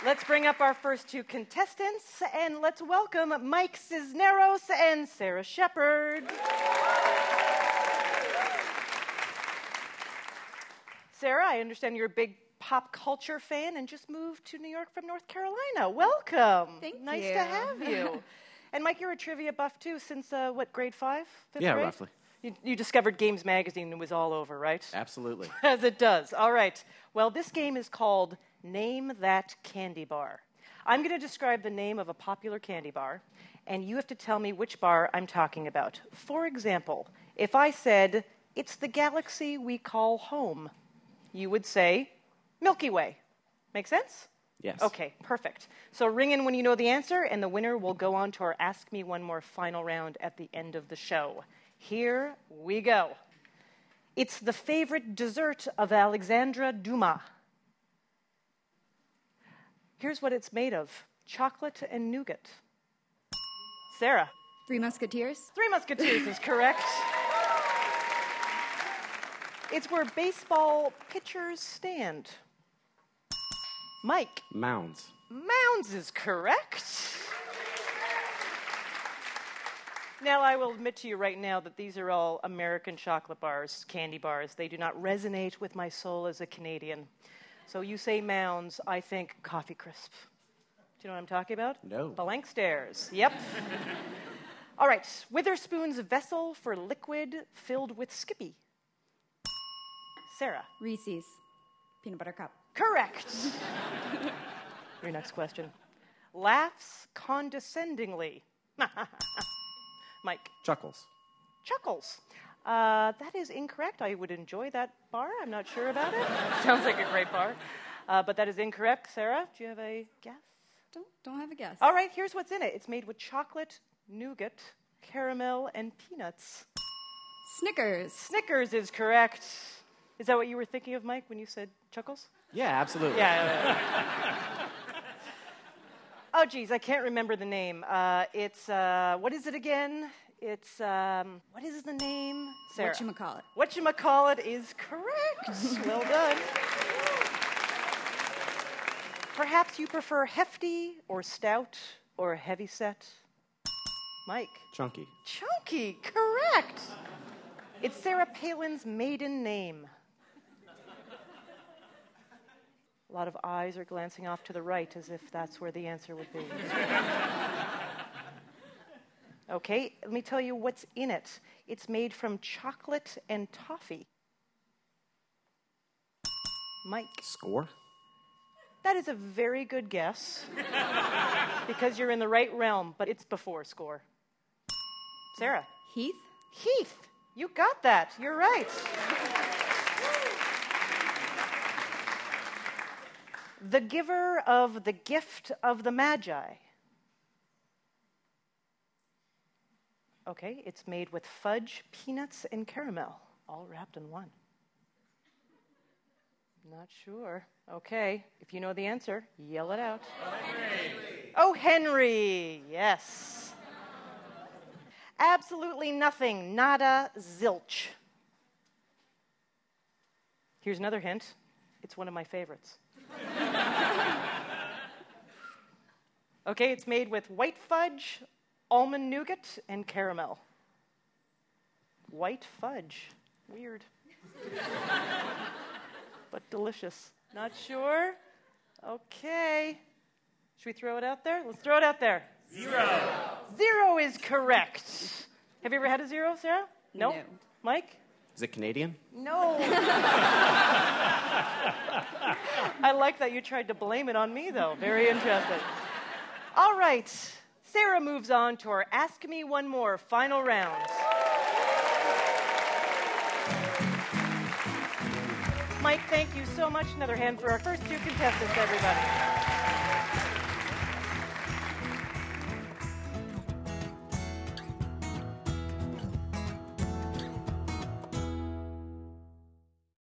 Let's bring up our first two contestants, and let's welcome Mike Cisneros and Sarah Shepard. Sarah, I understand you're a big pop culture fan and just moved to New York from North Carolina. Welcome. Thank you. Nice to have you. And Mike, you're a trivia buff too since, grade 5? Fifth Yeah, grade? roughly. You discovered Games Magazine and it was all over, right? Absolutely. As it does. All right. Well, this game is called Name That Candy Bar. I'm going to describe the name of a popular candy bar, and you have to tell me which bar I'm talking about. For example, if I said, it's the galaxy we call home, you would say Milky Way. Make sense? Yes. Okay, perfect. So ring in when you know the answer, and the winner will go on to our Ask Me One More final round at the end of the show. Here we go. It's the favorite dessert of Alexandre Dumas. Here's what it's made of. Chocolate and nougat. Sarah. Three Musketeers? Three Musketeers is correct. It's where baseball pitchers stand. Mike. Mounds. Mounds is correct. Now, I will admit to you right now that these are all American chocolate bars, candy bars. They do not resonate with my soul as a Canadian. So you say Mounds, I think Coffee Crisp. Do you know what I'm talking about? No. Blank stares. Yep. All right. Witherspoon's vessel for liquid filled with Skippy. Sarah. Reese's. Peanut butter cup. Correct. Your next question. Laughs condescendingly. Mike. Chuckles. Chuckles. That is incorrect. I would enjoy that bar. I'm not sure about it. Sounds like a great bar. But that is incorrect. Sarah, do you have a guess? Don't have a guess. All right, here's what's in it. It's made with chocolate, nougat, caramel, and peanuts. Snickers. Snickers is correct. Is that what you were thinking of, Mike, when you said Chuckles? Yeah, absolutely. Yeah. Oh, geez, I can't remember the name. It's, what is it again? It's, what is the name? Sarah. Whatchamacallit. Whatchamacallit is correct. Well done. Perhaps you prefer hefty or stout or heavy set? Mike. Chunky. Chunky, correct. It's Sarah Palin's maiden name. A lot of eyes are glancing off to the right as if that's where the answer would be. Okay, let me tell you what's in it. It's made from chocolate and toffee. Mike. Score. That is a very good guess because you're in the right realm, but it's before Score. Sarah. Heath. Heath. You got that. You're right. The giver of the gift of the Magi. Okay, it's made with fudge, peanuts, and caramel, all wrapped in one. Not sure. Okay, if you know the answer, yell it out. Oh, Henry, yes. Absolutely nothing, nada, zilch. Here's another hint. It's one of my favorites. Okay, it's made with white fudge, almond nougat, and caramel. White fudge. Weird. But delicious. Not sure? Okay. Should we throw it out there? Let's throw it out there. 0. 0 is correct. Have you ever had a 0, Sarah? Nope. No. Mike? Is it Canadian? No. I like that you tried to blame it on me, though. Very interesting. All right. Sarah moves on to our Ask Me One More final round. Mike, thank you so much. Another hand for our first two contestants, everybody.